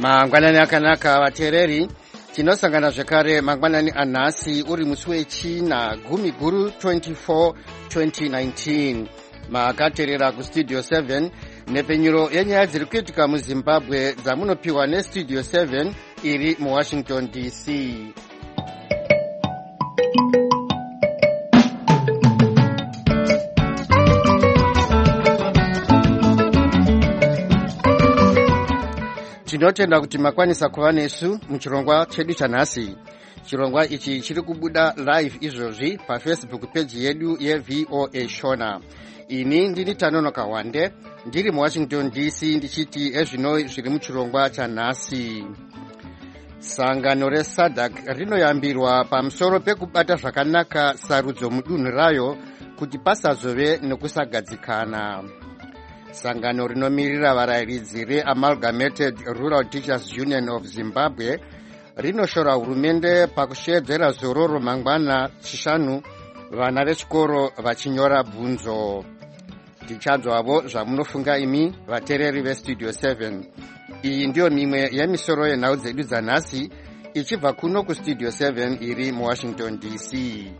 Mangwanani akanaka vateereri, tinosangana zvekare mangwanani anhasi uri musi wechina gumi guru 24 2019. Makateerera kustudio 7 nepenyuro yenyaya dziri kuitika muzimbabwe dzamunopiwa nestudio 7 iri muwashington dc. Tinotenda kuti makwanisa kuva nesu muchirongwa chedu chanhasi. Chirongwa ichi chiri kubuda live izvozvi pafacebook page yedu yeVOA Shona. Ini ndini Tanonoka Wande, ndiri muwashington dc ndichiti ezvino zviri muchirongwa chanhasi. Sangano reSADC rinoyambirwa pamusoro pekubata zvakanaka sarudzo mudunhu rayo kuti pasazove nekusagadzikana. Sangano rinomirira varayiridzi reAmalgamated Rural Teachers Union of Zimbabwe rinoshora hurumende pakushedzera zororo mangwana chishanu vana vechikoro vachinyora bvunzo. Tichanzwavo zvamunofunga imi vateereri vestudio 7. Iyi ndiyo mimwe yemisoro yenhau dzedu dzanhasi ichibva kuno kustudio 7 iri muwashington dc.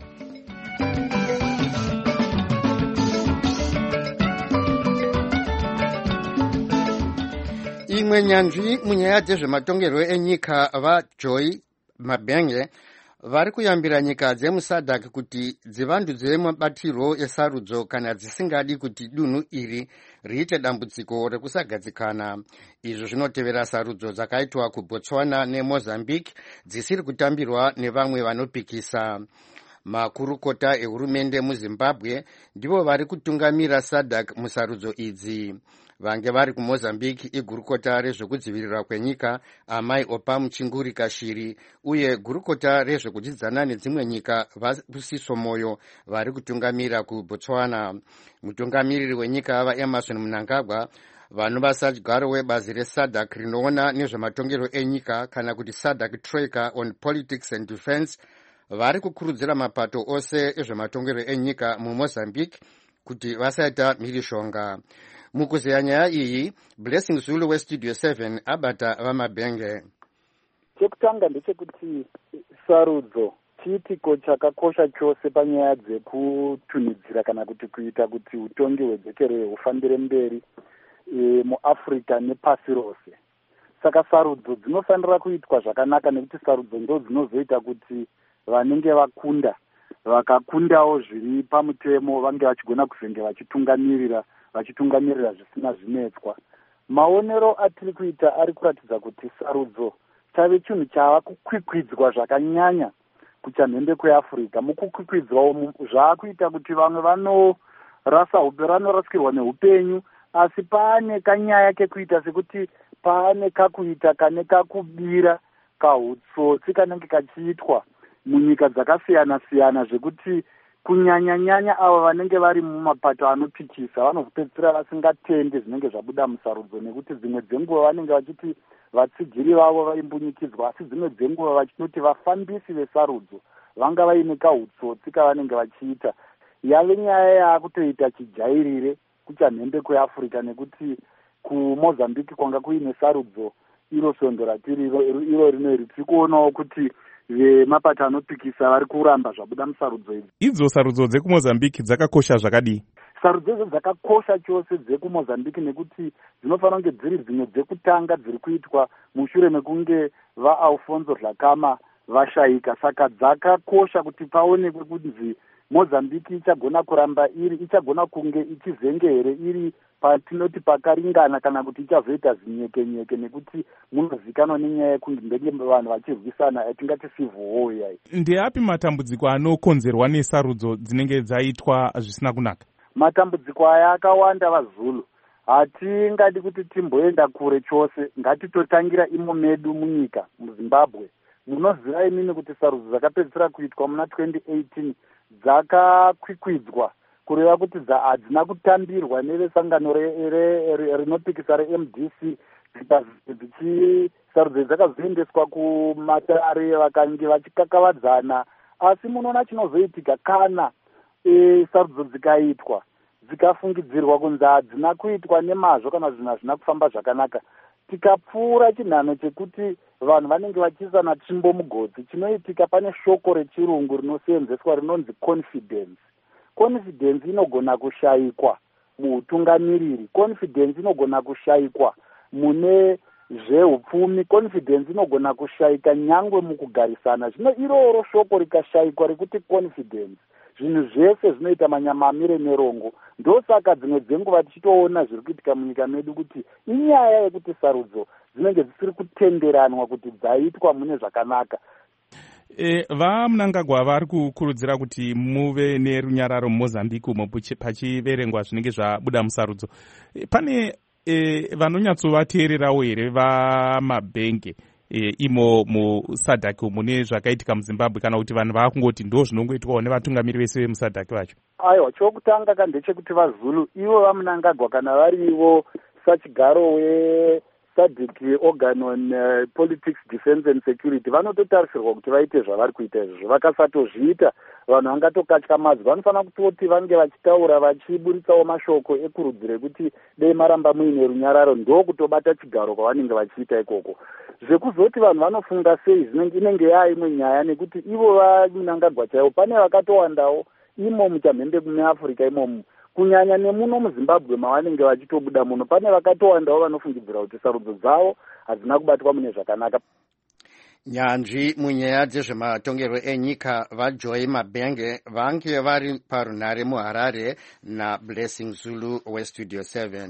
Imwe nyanzvi munyaya dzezvematongerwo enyika vaJoy Mabenge vari kuyambira nyika dzemuSADC kuti dzivandudze mabatirwo esarudzo kana dzisingadi kuti dunhu iri riite dambudziko rekusagadzikana. Izvo zvinotevera sarudzo dzakaitwa kuBotswana neMozambique dzisiri kutambirwa nevamwe vanopikisa. Makurukota ehurumende muZimbabwe ndivo vari kutungamira SADC musarudzo idzi. Vange vari kuMozambique igurukota rezvekudzivirirwa kwenyika Amai Opa Chinguri Kashiri uye gurukota rezvekudyidzana nedzimwe nyika Vabusiso Moyo vari kutungamira kuBotswana. Mutungamiriri wenyika vaEmerson Mnangagwa vanova sadyaro webazi reSADC rinoona nezvematongerwo enyika kana kuti SADC Tracker on Politics and Defense vari kukurudzira mapato ose ezvematongerwo enyika muMozambique kuti vasaita mhirishonga. Mukuzeya nyaya iyi, Blessing Zulu westudio 7 abata vaMabenge. Chekutanga ndechekuti sarudzo chiitiko chakakosha chose panyaya dzekutunidzira kana kuti kuita kuti utongi hwedzekere hufambire mberi muAfrica nepasi rose. Saka sarudzo dzinofanira kuitwa zvakanaka nekuti sarudzo ndo dzinozoita kuti vanenge vakakundawo zviri pamutemo vange vachigona kuzenge vachitungamirira zvisina zvinetswa. Maonero atiri kuita ari kuratidza kuti sarudzo chave chinhu chava kukwikwidzwa zvakanyanya kuchamhembe kweAfrica. Mukukwikwidza umu zvaakuita kuti vamwe vanorasikirwa neupenyu, asi paane kanyaya kekuita sekuti paane kakuita kane kakubira kahutsotsi kanenge kachiitwa munyika dzakasiyana-siyana zvekuti kunyanya-nyanya ava vanenge vari mumapato anopikisa vanozopedzisira vasingatende zvinenge zvabuda musarudzo, nekuti dzimwe dzenguva vanenge vachiti vatsigiri vavo vaimbunyikidzwa, asi dzimwe dzenguva vachinoti vafambisi vesarudzo vanga vaine kahutsotsi kavanenge vachiita. Yave nyaya yaakutoita chijairire kuchamhembe kweAfrica, nekuti kuMozambique kwanga kuine sarudzo iro svondo ratiri iro rinori tiri kuonawo kuti vemapato anopikisa vari kuramba zvabuda musarudzo idzi. Idzo sarudzo dzekuMozambique dzakakosha zvakadii? Sarudzo idzo dzakakosha chose dzekuMozambique nekuti dzinofanira kunge dziri dzimwe dzekutanga dziri kuitwa mushure mekunge vaAlfonso Dhlakama vashayika. Saka dzakakosha kuti paonekwe kunzi Mozambique ichagona kuramba ichagona kunge ichizenge here iri patinoti pakaringana kana kuti ichazoita zinyeke-nyeke, nekuti munozikanwa nenyaya yekunge vanhu vachirwisana atingati civil war yayi. Ndeapi matambudziko anokonzerwa nesarudzo dzinenge dzaitwa zvisina kunaka? Matambudziko aya akawanda vaZulu. Hatingadi kuti timboenda kure chose, ngatitotangira imo medu munyika muZimbabwe. Munoziva imini kuti sarudzo dzakapedzisira kuitwa muna 2018 dzakakwikwidzwa kureva kuti hadzina kutambirwa nevesangano rinopikisa reMDC. Sarudzo dzakazoendeswa kumatare vakange vachikakavadzana, asi munoona chinozoitika kana sarudzo dzikaitwa dzikafungidzirwa kunzi hadzina kuitwa nemazvo kana zvinhu hazvina kufamba zvakanaka. tikapfuura chinhano chekuti vanhu vanenge vachiisana tsvimbo mugodzi, chinoitika pane shoko rechirungu rinoseenzeswa rinonzi confidence. Confidence inogona kushayikwa muutungamiriri, confidence inogona kushayikwa mune zveupfumi, confidence inogona kushayika nyangwe mukugarisana. Zvino iroro shoko rikashayikwa rekuti confidence, zvinhu zvese zvinoita manyama amire nerongo. Ndosaka dzimwe dzenguva tichitoona zviri kuitika munyika medu kuti inyaya yekuti sarudzo dzinenge dzisiri kutenderanwa kuti dzaitwa mune zvakanaka. Vamunangagwa vari kukurudzira kuti muve nerunyararo mumozambique umo pachiverengwa zvinenge zvabuda musarudzo. Pane vanonyatsovateererawo here vamabhenge imo musadhak mune zvakaitika muzimbabwe, kana kuti vanhu vaakungoti ndo zvinongoitwawo nevatungamiri vese vemusadhak vacho? Aiwa, chokutanga kandechekuti vaZulu ivo vamunangagwa kana varivo sachigaro SADC organ on politics, defense and security vanototarisirwa kuti vaite zvavari kuita izvozvo. Vakasatozviita vanhu vangatokatya mazwi. Vanofanira kutoti vange vachitaura vachiburitsawo mashoko ekurudziro rekuti dei maramba muine runyararo, ndo kutobata chigaro kwavanenge vachiita ikoko. Zvekuzoti vanhu vanofunga sei inenge yaimwe nyaya, nekuti ivo vamunangagwa chaivo pane vakatowandawo imo muchamhembe muAfrica imomo, kunyanya nemuno muZimbabwe mavanenge vachitobuda muno, pane vakatowandawo vanofungidzira kuti sarudzo dzavo hadzina kubatwa mune zvakanaka. Nyanzvi munyaya dzezvematongerwo enyika vaJoy Mabhenge vange vari parunhare muHarare naBlessing Zulu weStudio 7.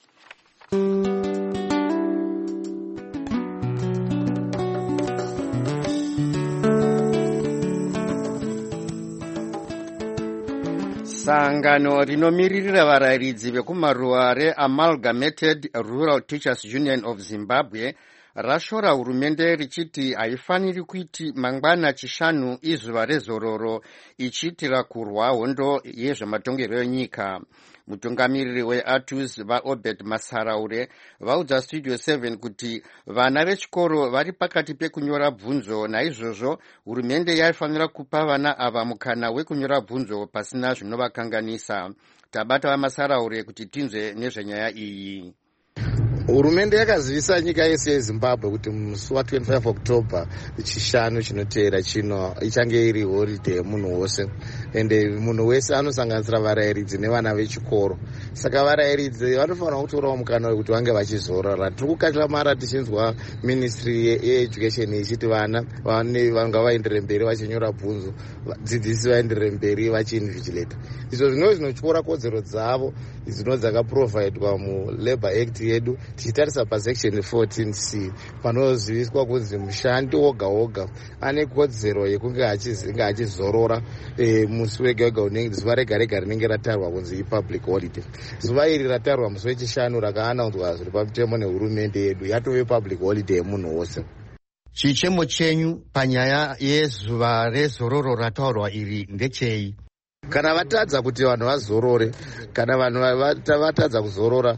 Sangano rinomiririra varayiridzi vekumaruwa reAmalgamated Rural Teachers Union of Zimbabwe rashora hurumende richiti haifaniri kuti mangwana chishanu izuva rezororo ichiitira kurwa hondo yezvematongerwo enyika. Mutungamiriri weATUS vaObed Masaraure vaudza Studio 7 kuti vana vechikoro vari pakati pekunyora bvunzo, naizvozvo hurumende yaifanira kupa vana ava mukana wekunyora bvunzo pasina zvinovakanganisa. Tabata vaMasaraure kuti tinzwe nezvenyaya iyi. Hurumende yakazivisa nyika yese yeZimbabwe kuti musi wa25 October chishanu chinoteera chino ichange iri holiday yemunhu wose, ende munhu wese anosanganisira varayiridzi nevana vechikoro. Saka varayiridzi vanofanira kutorawo mukana wekuti vange vachizorora. Tiri kukatlamara tichinzwa ministry yeeducation ichiti vana vanga vaendere mberi vachinyora bvunzo, vadzidzisi vaendere mberi vachiinvigilata. Izvo zvinotyora kodzero dzavo izvino dzakaprovidwa muLabour Act yedu, tichitarisa pasection 14C panoziviswa kunzi mushandi woga woga ane kodzero yekunge achizorora musi wega wega unenge zuva rega rega rinenge ratarwa kunzi ipublic holiday. Zuva iri ratarwa musi wechishanu rakaanaudzwa zviri pamutemo nehurumende yedu yatove public holiday yemunhu wose. Chichemo chenyu panyaya yezuva rezororo rataurwa iri ndechei? Kana vatadza kuti vanhu vazorore, kana vanhu vatadza kuzorora,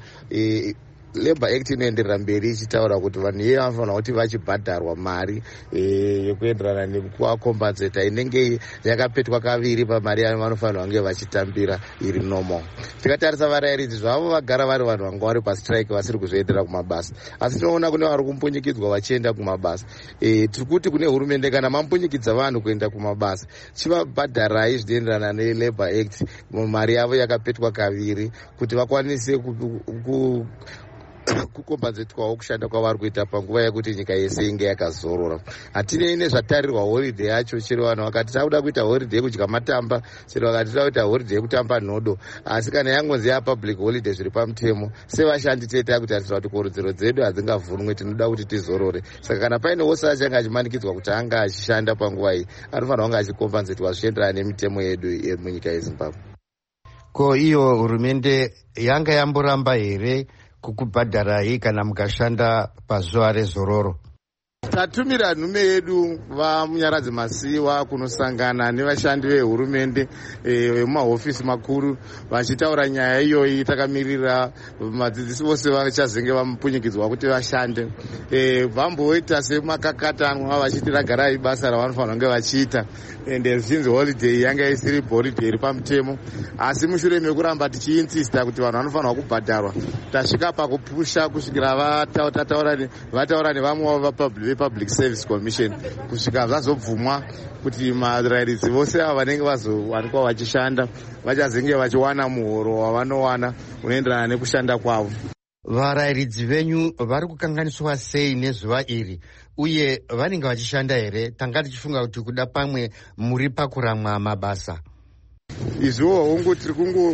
Labour Act inoenderera mberi ichitaura kuti vanhu iye vanofanira kuti vachibhadharwa mari yekuenderana nekuvakombenzeta inenge yakapetwa kaviri pamari vanofanira kunge vachitambira iri normal. Tikatarisa varayiridzi zvavo vagara vari vanhu vanga vari pastrike vasiri kuzoendera kumabasa, asi tinoona kune vari kumpunyikidzwa vachienda kumabasa. Tiri kuti kune hurumende kana mampunyikidza vanhu kuenda kumabasa, chivabhadharai zvinoenderana neLabour Act mari yavo yakapetwa kaviri kuti vakwanise kukombanzetwawo kushanda kwavari kuita panguva yekuti nyika yese inge yakazorora. Hatinei nezvatarirwa holiday yacho, chero vanhu vakati tauda kuita holiday yekudya matamba, chero vakati tauda holiday yekutamba nhodo, asi kana yangonzi yapublic holiday zviri pamutemo, sevashandi tete kutarisira kuti korudzero dzedu hadzingavhunwe, tinoda kuti tizorore. Saka kana paine wose achange achimanikidzwa kuti anga achishanda panguva iyi, anofanira kunge achikombanzetwa zvichienderana nemitemo yedu yemunyika yeZimbabwe. Ko iyo hurumende yanga yamboramba here kukubhadharai kana mukashanda pazuva rezororo? tatumira nhume yedu vamunyaradzi masiwa kunosangana nevashandi vehurumende vemumahofisi makuru vachitaura nyaya iyoyi. Takamirira vadzidzisi vose vachazenge vapunyikidzwa kuti vashande. Vamboita semakakatanwa vachiti ragarai basa ravanofanira kunge vachiita, ende zvinzi holiday yanga isiri holiday iri pamutemo. Asi mushure mekuramba tichiinsista kuti vanhu vanofanira kubhadharwa, tasvika pakupusha kusvikira vataura nevamwe vepublic service commission kusvika zvazobvumwa kuti varairidzi vose ava vanenge vazowanikwa vachishanda vachazenge vachiwana muhoro wavanowana unoenderana nekushanda kwavo. Varairidzi venyu vari kukanganiswa sei nezuva iri uye vanenge vachishanda here? Tanga tichifunga kuti kuda pamwe muri pakuramwa mabasa. Izvowo hongu tiri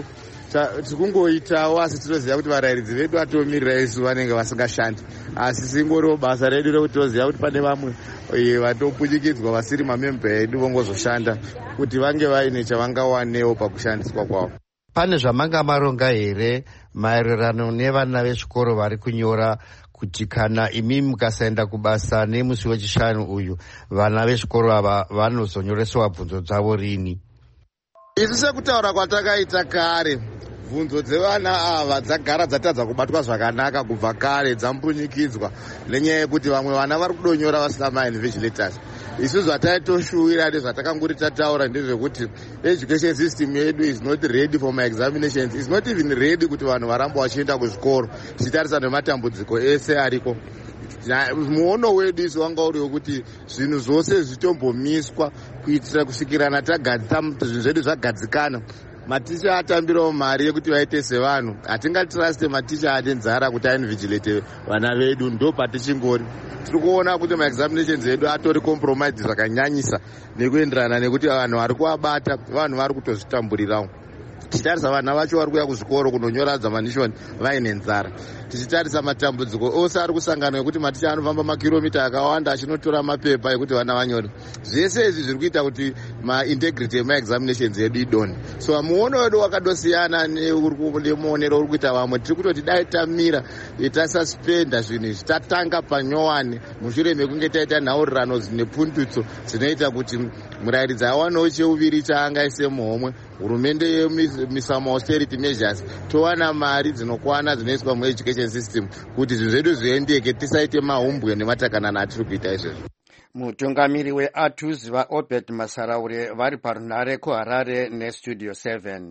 kungoitawo, asi tinoziva kuti varairidzi vedu vatomirira isu vanenge vasingashandi, asi singoriwo basa redu rekuti toziva kuti pane vamwe vatopunyikidzwa vasiri mamemba edu vongozoshanda kuti vange vaine chavangawanewo pakushandiswa kwavo. Pane zvamanga maronga here maererano nevana vezvikoro vari kunyora kuti kana imi mukasaenda kubasa nemusi wechishanu uyu vana vezvikoro ava vanozonyoreswa bvunzo dzavo rini? Isu sekutaura kwatakaita kare, bvunzo dzevana ava dzagara dzatadza kubatwa zvakanaka kubva kare, dzamupunyikidzwa nenyaya yekuti vamwe vana vari kudonyora vasina ma-invigilators. Isu zvataitoshuwira nezvatakanguri tataura ndezvekuti education system yedu is not ready for my examinations, is not even ready kuti vanhu varamba vachienda kuzvikoro tichitarisa nematambudziko ese ariko. Muono wedu isu wanga uri wekuti zvinhu zvose zvitombomiswa kuitira kusvikirana zvinhu zvedu zvagadzikana. Maticha atambirawo mari yekuti vaite sevanhu. Hatingatiraste maticha ane nzara kuti ainvigilate vana vedu, ndo patichingori. Tiri kuona kuti ma-examinations edu atori compromise zvakanyanyisa nekuenderana nekuti vanhu vari kuabata vanhu vari kutozvitamburirawo. Tichitarisa vana vacho vari kuya kuzvikoro kunonyora examination vaine nzara. Tichitarisa matambudziko ose ari kusangana ekuti maticha anofamba makiromita akawanda achinotora mapepa ekuti vana vanyore. Zvese izvi zviri kuita kuti ma-integrity ema-examinations edu idone. So muono wedu wakadosiyana nemuonero uri kuita vamwe. Tiri kutoti dai tamira tasuspenda zvinhu izvi, tatanga panyowani mushure mekunge taita nhaurirano nepundutso dzinoita kuti murairidzi awanewo cheuviri chaangaise muhomwe. Hurumende yemisama austerity measures towana mari dzinokwana dzinoiswa mueducation system kuti zvinhu zvedu zviendeke, tisaite mahumbwe nematakanana atiri kuita izvezvo. Mutungamiri weATUS vaObert Masaraure vari parunhare kuHarare neStudio 7.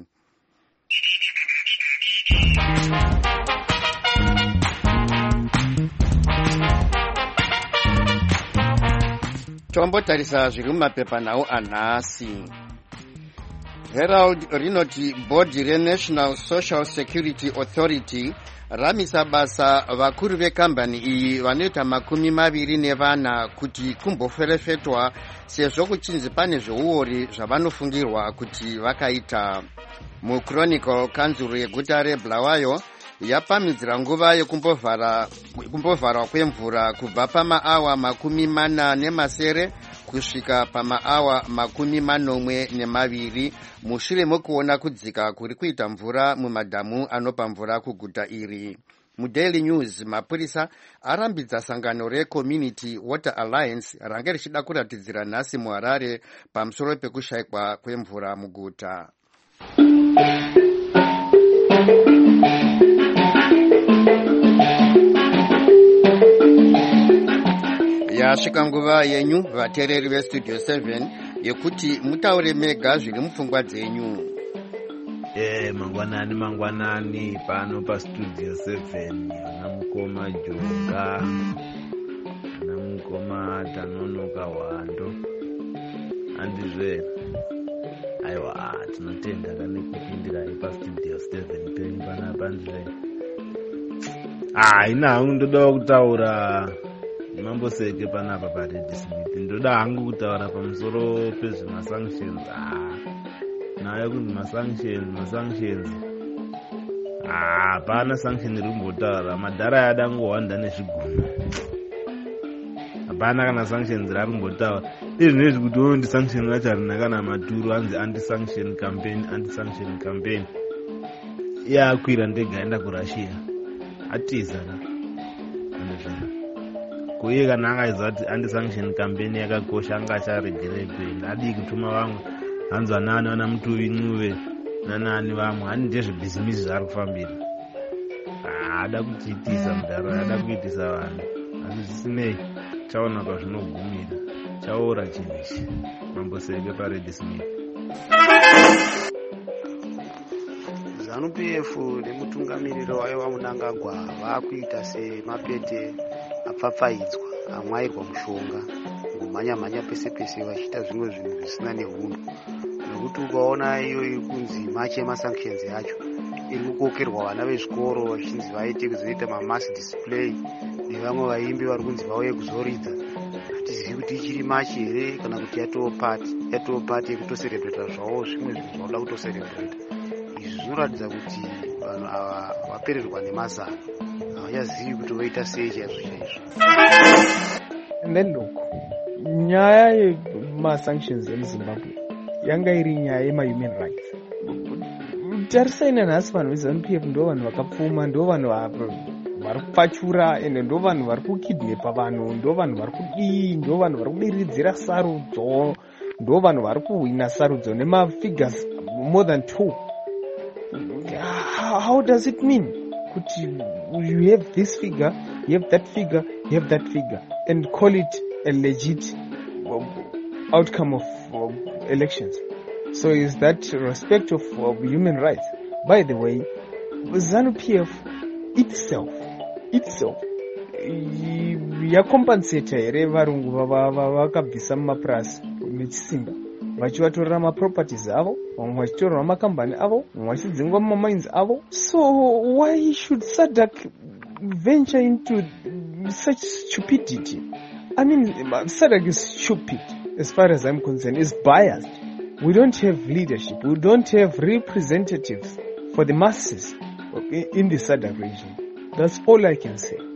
Tombotarisa zviri mumapepanhau anhasi. Herald rinoti bhodhi reNational Social Security Authority ramisa basa vakuru vekambani iyi vanoita 24 kuti kumboferefetwa sezvo kuchinzi pane zveuori zvavanofungirwa kuti vakaita. MuChronicle kanzuro yeguta reBulawayo yapamhidzira nguva yekumbovharwa kwemvura kubva pamaawa 47 kusvika pamaawa 42 mushure mekuona kudzika kuri kuita mvura mumadhamu anopa mvura kuguta iri. MuDaily News mapurisa arambidza sangano reCommunity Water Alliance ranga richida kuratidzira nhasi muHarare pamusoro pekushayikwa kwemvura muguta. Yasvika nguva yenyu vateereri veStudio 7 yekuti mutaure mega zviri mupfungwa dzenyu. Mangwanani pano paStudio 7 ana mukoma Joka, ana mukoma Tanonoka Hwando, andizve aiwa tinotenda kana kupindira paStudio 7 penyu panapa ndizve. Ina ndoda kutaura mamboseke panapa paRed Smith, ndoda hangu kutaura pamusoro pezvemasanctions. Nayo kuti masanctions hapana sanction rimbotaura, madhara yadangowanda nezviguno, hapana kana sanctions rarimbotaura. Izvi nezvi kuti ndi sanction racho harina kana maturo, anzi anti-sanction campaign. Yakwira ndege aenda kuRussia atiza na andizvena. uye kana angaiziva kuti anti-sanction campaign yakakosha angacharegerei kuenda. Adii kutuma vamwe hanzi vanani vana Mutuvi Ncube nanani vamwe hani ndezvebhizimisi zvaari kufambira. Ada kuchiitisa mudhara, ada kuitisa vanhu, asi zvisinei chaona pazvinogumira. Chaora chinhu ichi. Mamboseke paRed Smith. ZANU-PF nemutungamiriri wayo waMunangagwa vakuita semapete apfapfaidzwa amwairwa mushonga ngomhanya-mhanya pese-pese vachiita zvimwe zvinhu zvisina neunhu, nekuti ukaona iyo kunzi machi emasanctions yacho iri kukokerwa vana vezvikoro vachinzi vaite kuzoita mamass display nevamwe vaimbi vari kunzi vauye kuzoridza. Hatizivi kuti ichiri machi here kana kuti yatoo pati yekutoserebreta zvavo zvimwe zvinhu zvauda kutoserebreta. Izvi zvinoratidza kuti vanhu ava vapererwa nemazano, havachazivi kuti voita sei chaizvo chaizvo. And then look, nyaya yemasanctions emuZimbabwe yanga iri nyaya yema-human rights. Tarisaina nhasi vanhu veZANU-PF ndo vanhu vakapfuma, ndo vanhu vari kupfachura, ende ndo vanhu vari kukidnepa vanhu, ndo vanhu vari kudii, ndo vanhu vari kudiridzira sarudzo, ndo vanhu vari kuhwina sarudzo nemafigures more than 2. How does it mean? You have this figure, you have that figure, you have that figure, and call it a legit outcome of elections. So is that respect of human rights? By the way, ZANU-PF itself yakompensata here varungu vakabvisa mumapurasi nechisimba vachivatorera maproperties avo, vamwe vachitorerwa makambani avo, vamwe vachidzingwa mumamines avo. So why should SADC venture into such stupidity? I mean, SADC is stupid as far as I'm concerned. It's biased. We don't have leadership. We don't have representatives for the masses in the SADC region. That's all I can say.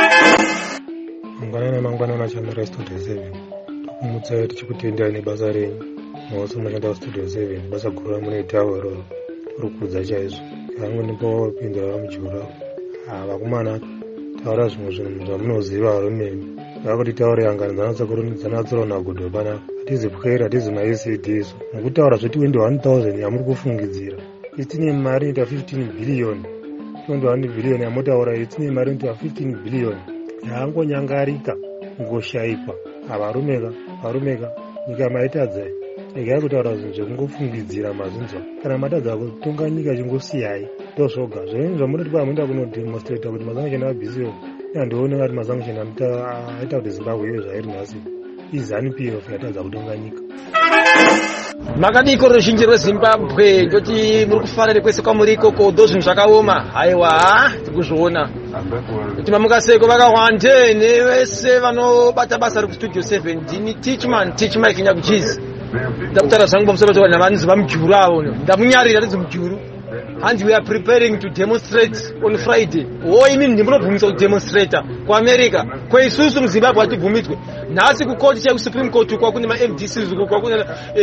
Mangwana Studio 7 kumutsa tichikutendai nebasa renyu mose munoshanda kuStudio 7 basa guru munoita iro rokudza chaizvo. Yangu ndipopindura vamujura vakomana taura zvimwe zvinhu zvamunoziva romene vakuti taura yangana dzanatsirona kudho pana hatizi pwera hatizi maECD izo nokutaura zvoti 21,000 yamuri kufungidzira itine mari inoita 15 billion 21 billion yamotaura itine mari inoita 15 billion yaangonyangarika ngoshaikwa varumeka nyika maitadza regai kutaura zvinhu zvekungofungidzira mazinzwa kana matadza kutonga nyika chingosiyai ndozvoga zvinhu zvamunoti pamuenda kunodemonstrata kuti masanction abhisiyo yandione kuti masanction aita kuti Zimbabwe ive zvairi nhasi iZANU-PF yatadza kutonga nyika. Makadiko ruzhinji rweZimbabwe ndoti muri kufanira kwese kwamuri ikoko ndo zvinhu zvakaoma. Haiwa tiri kuzviona kuti mamukaseko vakawande nevese vanobata basa rekuStudio 7 ndini teach Mike Nyakuchizi ndakutaura zvangu pamusoro pevanhu vanonzi vamujuru avo ndamunyarira ndinzi mujuru. And we are preparing to demonstrate on Friday. Imini ndimunobvumisa kudemonstrata kuAmerica kweisusu muZimbabwe hatibvumidzwe. Nhasi kukoti chekuSupreme Court kwakune maMDCs kwakune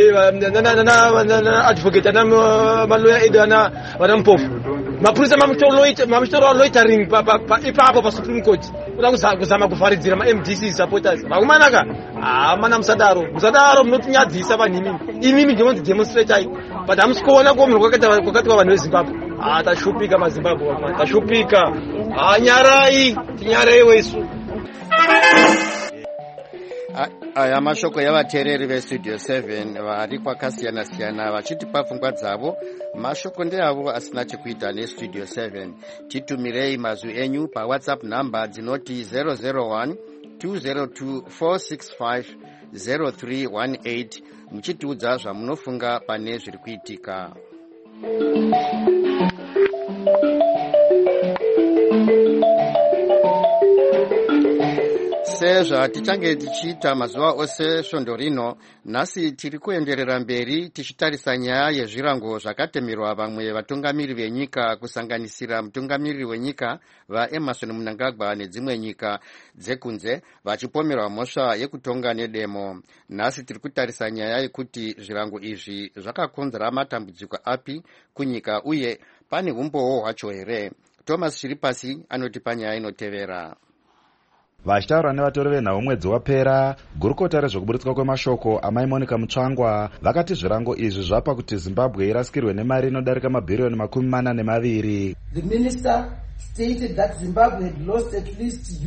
advocate ana maloya edu ana vanampofu. Mapurisa mamutora loitering ipapo paSupreme Court kuda kuzama kuvharidzira maMDC supporters. Vakumanaka mana musadaro munotinyadzisa vanhu imimi ndinonzi demonstratai but hamusikuona kuomunhu kwakati kwavanhu veZimbabwe. Tashupika maZimbabwe vamwana, tashupika. Nyarai, tinyarai wesu. Aya mashoko yavateereri veStudio 7 vari kwakasiyana-siyana vachitipa pfungwa dzavo. Mashoko ndeavo asina chekuita neStudio 7. Titumirei mazwi enyu paWhatsApp namba dzinoti 001 202 465 0318 muchitiudza zvamunofunga pane zviri kuitika. Sezva tichange tichiita mazuva ose svondo rino, nhasi tiri kuenderera mberi tichitarisa nyaya yezvirango zvakatemerwa vamwe vatungamiri venyika kusanganisira mutungamiriri wenyika vaEmmerson Mnangagwa nedzimwe nyika dzekunze vachipomerwa mhosva yekutonga nedemo. Nhasi tiri kutarisa nyaya yekuti zvirango izvi zvakakonzera matambudziko api kunyika uye pane umboo hwacho here. Thomas Shiripasi anotipa nyaya inotevera. Vachitaura nevatori venhau mwedzi wapera, gurukota rezvekuburitswa kwemashoko amai Monica Mutsvangwa vakati zvirango izvi zvapa kuti Zimbabwe irasikirwe nemari inodarika mabhiriyoni $42. The minister stated that Zimbabwe had lost at least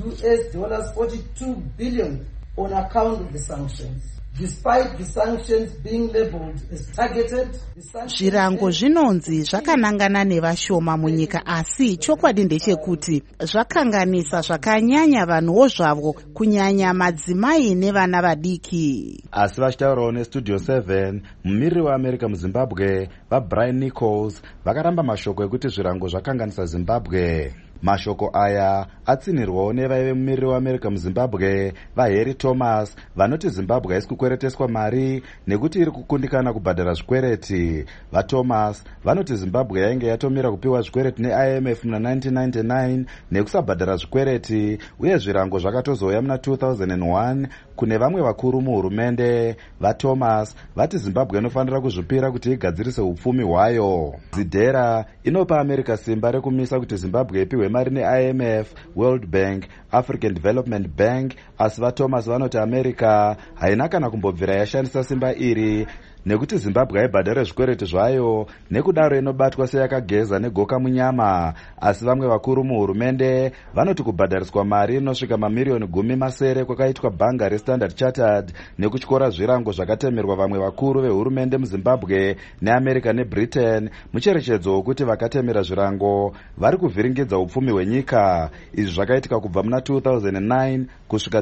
$42 billion on account of the sanctions. Despite the sanctions being labeled as targeted, zvirango zvinonzi zvakanangana nevashoma munyika, asi chokwadi ndechekuti zvakanganisa zvakanyanya vanhuwo zvavo, kunyanya madzimai nevana vadiki. Asi vachitaurawo neStudio 7, mumiriri weAmerica muZimbabwe vaBrian Nichols vakaramba mashoko ekuti zvirango zvakanganisa Zimbabwe. Mashoko aya atsinirwawo nevaive mumiriri weAmerica muZimbabwe vaHarry Thomas vanoti Zimbabwe haisi kukwereteswa mari nekuti iri kukundikana kubhadhara zvikwereti. VaThomas vanoti Zimbabwe yainge yatomira kupiwa zvikwereti neIMF muna 1999 nekusabhadhara zvikwereti, uye zvirango zvakatozouya muna 2001 kune vamwe vakuru muhurumende. VaThomas vati Zimbabwe inofanira kuzvipira kuti igadzirise upfumi hwayo. Zidera inopa America simba rekumisa kuti Zimbabwe ipiwe mari neIMF, World Bank, African Development Bank, asi vaThomas vanoti America haina kana kumbobvira yashandisa simba iri nekuti Zimbabwe haibhadhare zvikwereti zvayo, nekudaro inobatwa seyakageza negoka munyama. Asi vamwe vakuru muhurumende vanoti kubhadhariswa mari inosvika mamiliyoni 10 kwakaitwa bhanga reStandard Chartered nekutyora zvirango zvakatemerwa vamwe vakuru vehurumende muZimbabwe neAmerica neBritain mucherechedzo wokuti vakatemera zvirango vari kuvhiringidza upfumi hwenyika. Izvi zvakaitika kubva muna 2009 kusvika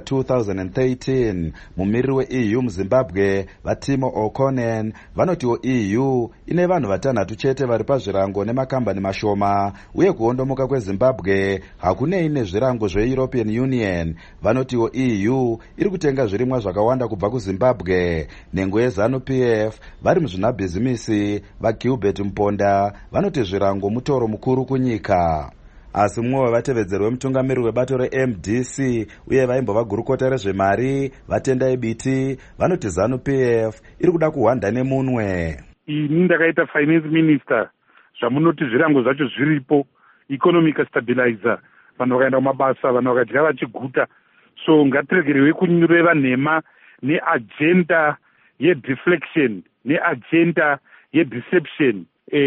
2013. Mumiriri weEU muZimbabwe vaTimo O'Connor vanotiwo EU ine vanhu vatanhatu chete vari pazvirango nemakambani mashoma, uye kuondomoka kweZimbabwe hakunei nezvirango zveEuropean Union. Vanotiwo EU iri kutenga zvirimwa zvakawanda kubva kuZimbabwe. Nhengo yeZANU-PF vari muzvinabhizimisi vaGilbert Mponda vanoti zvirango mutoro mukuru kunyika. Asi mumwe wevatevedzeri wemutungamiriri webato reMDC uye vaimbova gurukota rezvemari Vatendai Biti vanoti ZANU-PF iri kuda kuhwanda nemunwe. Ini ndakaita finance minister, zvamunoti zvirango zvacho zviripo, economic stabilizer, vanhu vakaenda kumabasa, vanhu vakadya vachiguta. So ngatiregerwe kureva nhema neagenda yedeflection, neagenda yedeception,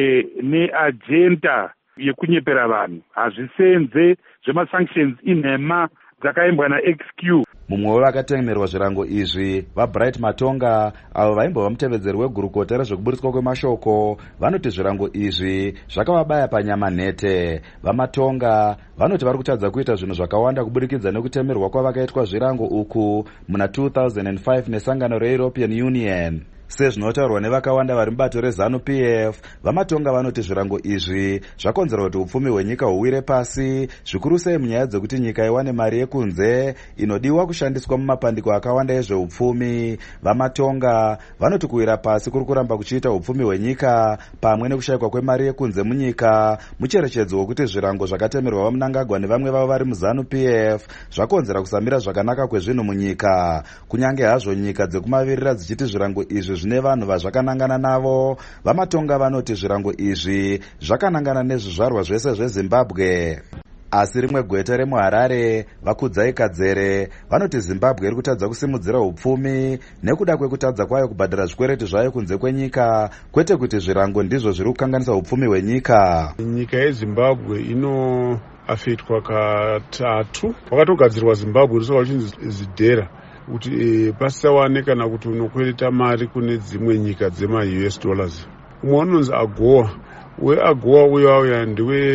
neagenda yekunyepera vanhu. Hazvisenze zvemasanctions inhema dzakaimbwa naXQ. Mumwe wevakatemerwa zvirango izvi vaBright Matonga avo vaimbova mutevedzeri wegurukota rezvekuburitswa kwemashoko vanoti zvirango izvi zvakavabaya panyama nhete. VaMatonga vanoti vari kutadza kuita zvinhu zvakawanda kuburikidza nekutemerwa kwavakaitwa zvirango uku muna 2005 nesangano reEuropean Union. Sezvinotaurwa nevakawanda vari mubato reZANU-PF, VaMatonga vanoti zvirango izvi zvakonzera kuti upfumi hwenyika huwire pasi, zvikuru sei munyaya dzekuti nyika iwane mari yekunze inodiwa kushandiswa mumapandiko akawanda ezveupfumi. VaMatonga vanoti kuwira pasi kuri kuramba kuchiita upfumi hwenyika pamwe nekushayikwa kwemari yekunze munyika, mucherechedzo wokuti zvirango zvakatemerwa vaMnangagwa nevamwe vavo vari muZANU-PF zvakonzera kusamira zvakanaka kwezvinhu munyika. Kunyange hazvo nyika dzekumavirira dzichiti zvirango izvi zvine vanhu vazvakanangana navo, VaMatonga vanoti zvirango izvi zvakanangana nezvizvarwa zvese zveZimbabwe. Asi rimwe gweta remuHarare vaKudzai Kadzere vanoti Zimbabwe iri kutadza kusimudzira upfumi nekuda kwekutadza kwayo kubhadhara zvikwereti zvayo kunze kwenyika, kwete kuti zvirango ndizvo zviri kukanganisa upfumi hwenyika. Nyika yeZimbabwe inoafektwa katatu. Wakatogadzirwa Zimbabwe risoka uchinzi zidhera kuti pasisawane kana kuti unokwereta mari kune dzimwe nyika dzema-US dollars. Umwe unonzi AGOA. WeAGOA uyauya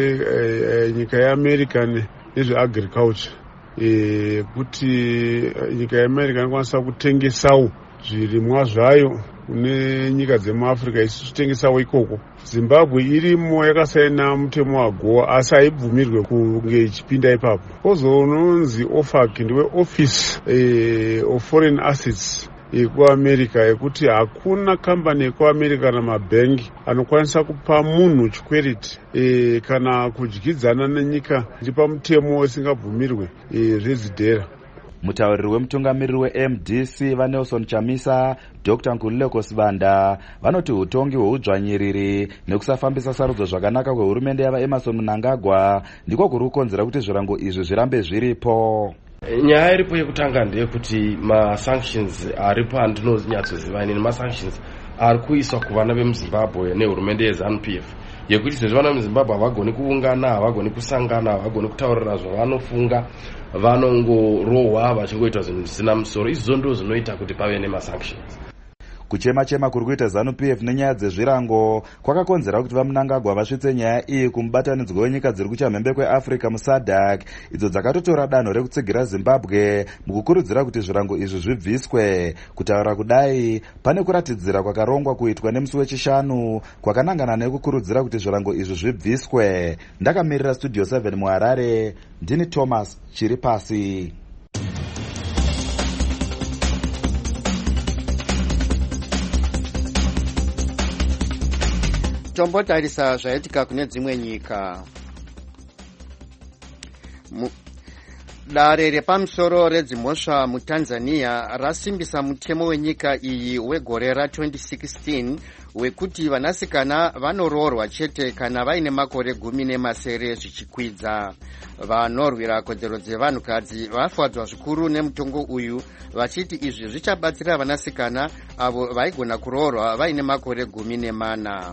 ndiwe nyika yeAmerica nezveagriculture, kuti nyika yeAmerica inokwanisa kutengesawo zvirimwa zvayo kune nyika dzemuAfrica isitengesawo ikoko. Zimbabwe irimo yakasaina mutemo waGOA asi haibvumirwe kunge ichipinda ipapo. Kozononzi OFAC ndiwe Office of Foreign Assets yekuAmerica, yekuti hakuna kambani yekuAmerica kana mabhengi anokwanisa kupa munhu chikwereti kana kudyidzana nenyika iri pamutemo isingabvumirwe zvezidhera. Mutauriri wemutungamiriri weMDC vaNelson Chamisa, Dr. Nkululeko Sibanda vanoti utongi hweudzvanyiriri nekusafambisa sarudzo zvakanaka kwehurumende yavaEmmerson Mnangagwa ndiko kuri kukonzera kuti zvirango izvi zvirambe zviripo. Nyaya iripo yekutanga ndeyekuti masanctions aripo andinonyatsoziva inini masanctions ari kuiswa kuvana vemuzimbabwe nehurumende yeZANU-PF yekuti sezvo vana vemuzimbabwe havagoni kuungana, havagoni kusangana, havagoni kutaurira zvavanofunga, vanongorohwa vachingoita zvinhu zvisina musoro. Izvo ndo zvinoita kuti pave nemasanctions. Kuchema-chema kuri kuita ZANU-PF nenyaya dzezvirango kwakakonzera kuti vaMnangagwa vasvitse nyaya iyi kumubatanidzwa wenyika dziri kuchamhembe kweAfrica muSADC, idzo dzakatotora danho rekutsigira Zimbabwe mukukurudzira kuti zvirango izvi zvibviswe. Kutaura kudai pane kuratidzira kwakarongwa kuitwa nemusi wechishanu kwakanangana nekukurudzira kuti zvirango izvi zvibviswe. Ndakamirira Studio 7 muHarare, ndini Thomas Chiripasi. Tombotarisa zvaitika kune dzimwe nyika. Dare repamusoro redzimhosva muTanzania rasimbisa mutemo wenyika iyi wegore ra2016 wekuti vanasikana vanoroorwa chete kana vaine makore 18 zvichikwidza. Vanorwira kodzero dzevanhukadzi vafadzwa zvikuru nemutongo uyu, vachiti izvi zvichabatsira vanasikana avo vaigona kuroorwa vaine makore 14.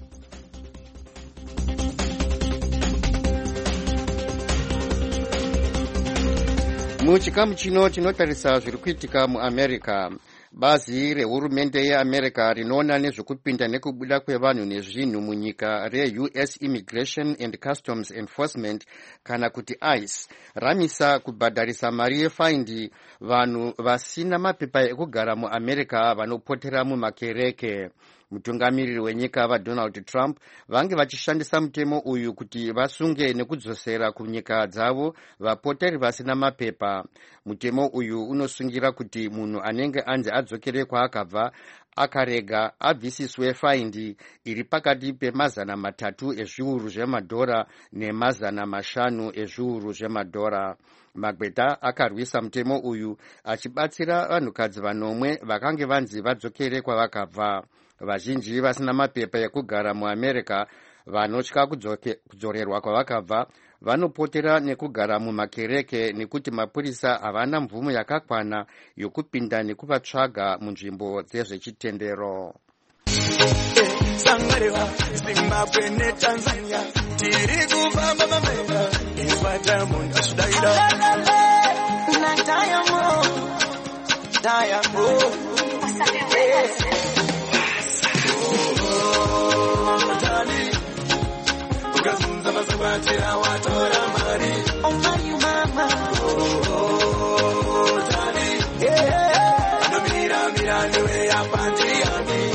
Muchikamu chino tinotarisa zviri kuitika muAmerica. Bazi rehurumende yeAmerica rinoona nezvekupinda nekubuda kwevanhu nezvinhu munyika reUS Immigration and Customs Enforcement kana kuti ICE ramisa kubhadharisa mari yefaindi vanhu vasina mapepa ekugara muAmerica vanopotera mumakereke. Mutungamiriri wenyika vaDonald Trump vange vachishandisa mutemo uyu kuti vasunge nekudzosera kunyika dzavo vapoteri vasina mapepa. Mutemo uyu unosungira kuti munhu anenge anzi adzokere kwaakabva akarega abvisiswe faindi iri pakati pe300 ezviuru zvemadhora ne500 ezviuru zvemadhora. Magweta akarwisa mutemo uyu achibatsira vanhukadzi vanomwe vakange vanzi vadzokere kwavakabva. Vazhinji vasina mapepa ekugara muAmerica vanotya kudzorerwa kwavakabva vanopotera nekugara mumakereke nekuti mapurisa havana mvumo yakakwana yokupinda nekuvatsvaga munzvimbo dzezvechitendero. Sangarewa Zimbabwe neTanzania tiri kufamba mamera izwa Diamond ashidaira na Diamond ukazunza masabatira watora mari omari mama dali anomira niwe yapandiani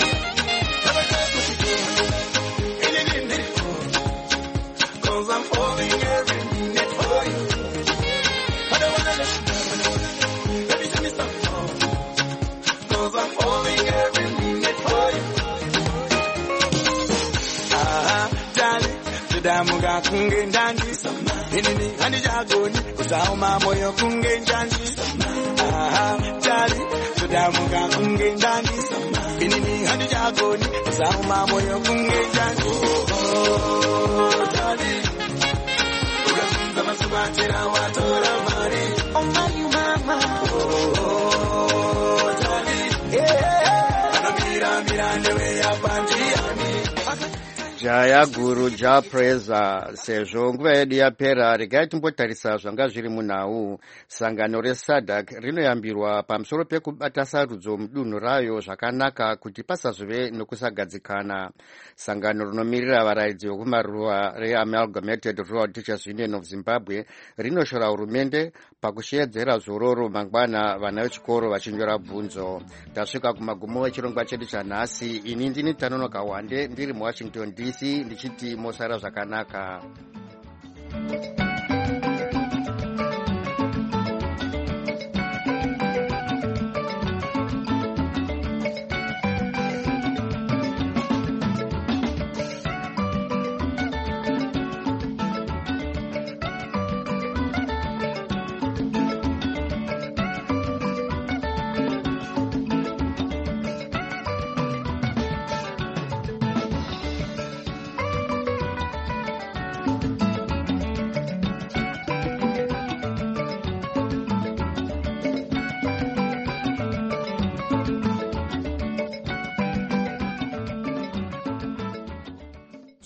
cause I'm falling every minute for you. I don't wanna let me tell me stop. Cause I'm falling every minute for you. Damuga kunge ndandi inini handi jagoni usauma moyo kunge ndandi jali damuga kunge ndandi inini handi jagoni usauma moyo kunge ndandi jali ugafunza masubatira watora mari omari mama jali anomira newe yapandiani Jaya Guru Japreza. Sezvo nguva yedu yapera, regai timbotarisa zvanga zviri munhau. Sangano reSADC rinoyambirwa pamusoro pekubata sarudzo mudunhu rayo zvakanaka kuti pasazove nokusagadzikana. Sangano rinomirira varaidzi vekumaruva reAmalgamated Rural Teachers Union of Zimbabwe rinoshora hurumende pakushedzera zororo mangwana vana vechikoro vachinjora bvunzo. Tasvika kumagumo echirongwa chedu chanhasi. Ini ndini Tanonoka Wande ndiri muWashington DC ndichiti mosara zvakanaka.